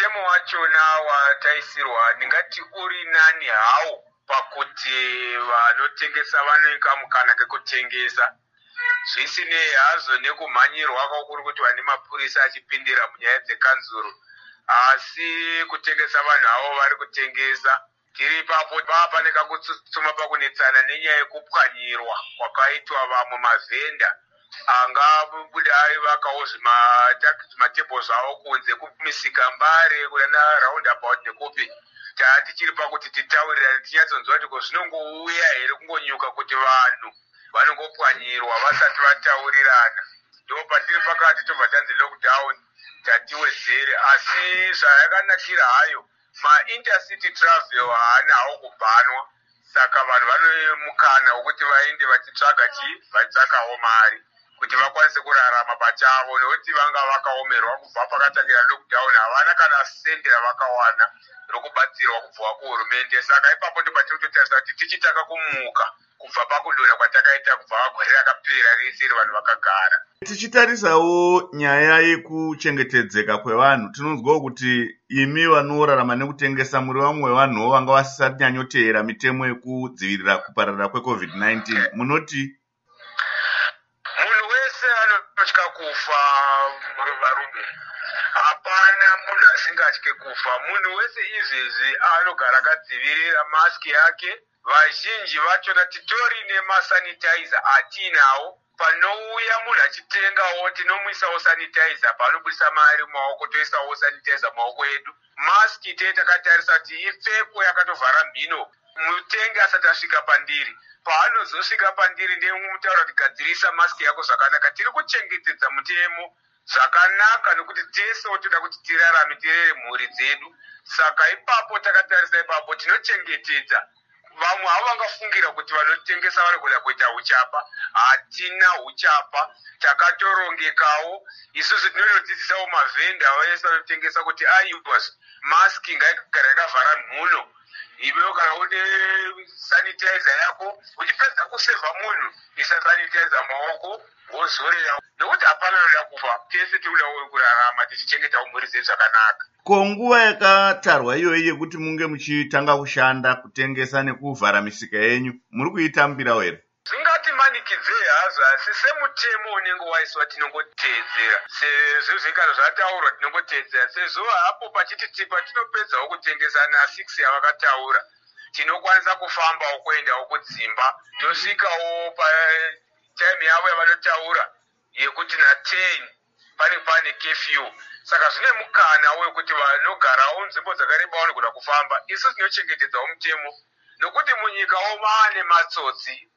mutemo wachona wataisirwa ndingati uri nani hawo pakuti vanotengesa vanoika mukana kekutengesa zvisinei hazvo nekumhanyirwa kwakuri kuti vane mapurisa achipindira munyaya dzekanzuru, asi kutengesa vanhu avo vari kutengesa. Tiri ipapo pane kakutsutsuma pakunetsana nenyaya yekupwanyirwa kwakaitwa vamwe mavhenda angabuda aivakawo zvimatebho zvavo kunze kumisika mbare kuna roundabout nekupi. Tichiri pakuti titaurirane tinyatsonzwa kuti zvinongouya here kungonyuka kuti vanhu vanongopwanyirwa vasati vataurirana. Ndo patiri pakati tobva tanzi lockdown tatiwedzere, asi zvayakanakira hayo ma-intercity travel haana hawo kubhanwa, saka vanhu vane mukana wekuti vaende vachitsvaga vachitsvakawo mari kuti vakwanise kurarama pachavo, nekuti vanga vakaomerwa kubva pakatangira lockdown, havana kana sende ravakawana rokubatsirwa kubva kuhurumende. Saka ipapo ndo patiri kutotarisa kuti tichitaka kumuka kubva pakudonha kwatakaita kubva gore rakapera rese vanhu vakagara. Tichitarisawo nyaya yekuchengetedzeka kwevanhu, tinonzwawo kuti imi vanorarama nekutengesa muri vamwe vanhuwo vanga vasisati nyanyoteera mitemo yekudzivirira kupararira kweCovid-19. Munoti munhu wese anotya kufa, varume. Hapana munhu asingatye kufa. Munhu wese izvezvi anogara akadzivirira maski yake. Vazhinji vachona titori nemasanitizer atinawo. Panouya munhu achitengawo tinomuisawo sanitizer, panobudisa mari mumaoko toisawo sanitizer mumaoko edu. Maski takatarisa kuti ipfeko yakatovhara mhino mutengi asati asvika pandiri. Paanozosvika pandiri ndemutaura kuti gadzirisa maski yako zvakanaka. Tiri kuchengetedza mutemo zvakanaka nekuti tesewo toda kuti tirarame tirere mhuri dzedu. Saka ipapo takatarisa ipapo tinochengetedza. Vamwe havo vangafungira kuti vanotengesa vanogona kuita uchapa. Hatina uchapa, takatorongekawo. Isusu tinodzidzisawo mavhenda vese vanotengesa kuti aiwa maski ngaigara yakavhara mhuno. Iwewo kana une sanitizer yako uchipedza kusevha munhu isa sanitizer maoko wozorera, nekuti hapana unoda kufa. Tese tinodawo kurarama tichichengetawo mhuri dzedu zvakanaka. Ko nguva yakatarwa iyoyi yekuti munge muchitanga kushanda kutengesa nekuvhara misika yenyu muri kuitambirawo here? Zvingati manikidzei hazvo, asi semutemo unenge waiswa tinongoteedzera. Sezvo zvikano zvataurwa tinongoteedzera. Sezvo hapo pachiti patinopedzawo kutengesa na6 yavakataura, tinokwanisa kufambawo kuendawo kudzimba, tosvikawo patime yavo yavanotaura yekuti na10 pane curfew. Saka zvine mukana wekuti vanogarawo nzvimbo dzakareba vanogona kufamba. Isu tinochengetedzawo mutemo, nokuti munyikawo maane matsotsi.